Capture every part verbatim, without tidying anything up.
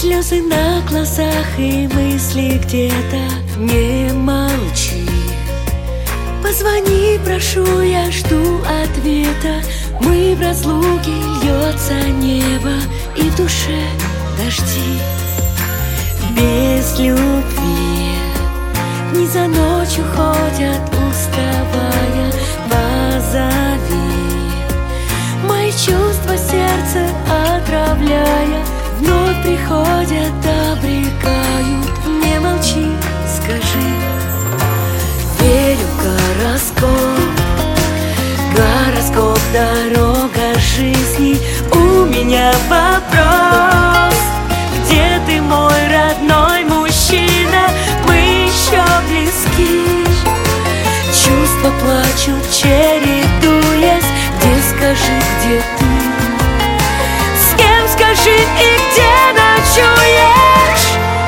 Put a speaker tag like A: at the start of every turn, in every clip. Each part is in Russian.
A: Слезы на глазах и мысли где-то. Не молчи, позвони, прошу, я жду ответа. Мы в разлуке, льется небо, и в душе дожди. Без любви дни за ночь уходят, уставая. Позови мои чувства, сердце отравляя. Вновь приходят, обрекают. Не молчи, скажи. Верю в гороскоп, гороскоп, дорога жизни. У меня вопрос: где ты, мой родной мужчина? Мы еще близки. Чувства плачут, чередуясь. Где, скажи, где ты? С кем, скажи, и где ночуешь?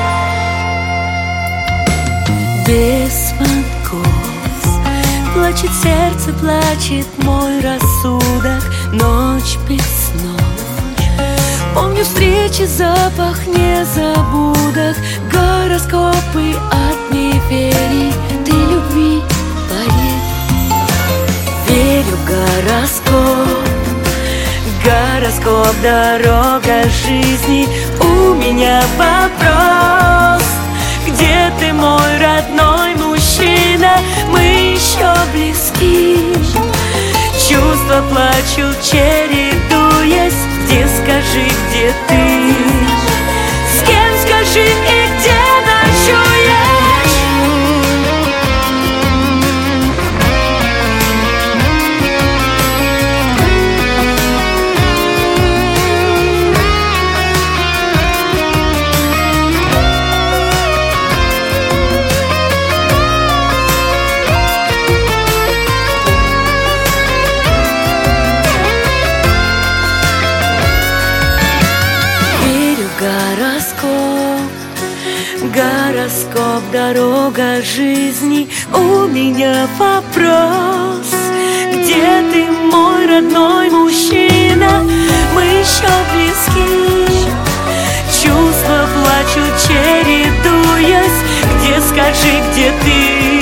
A: Без звонков плачет сердце, плачет мой рассудок. Ночь без снов, помню встречи, запах незабудок. Гороскопы от неверий, ты любви поверь. Верю в гороскоп, гороскоп, дорога жизни. У меня вопрос: где ты, мой родной мужчина? Мы еще близки. Чувства плачут, чередуясь. Где, скажи, где ты? С кем, скажи, и где ночуешь? Гороскоп, гороскоп, дорога жизни. У меня вопрос: где ты, мой родной мужчина? Мы еще близки. Чувства плачут, чередуясь. Где, скажи, где ты?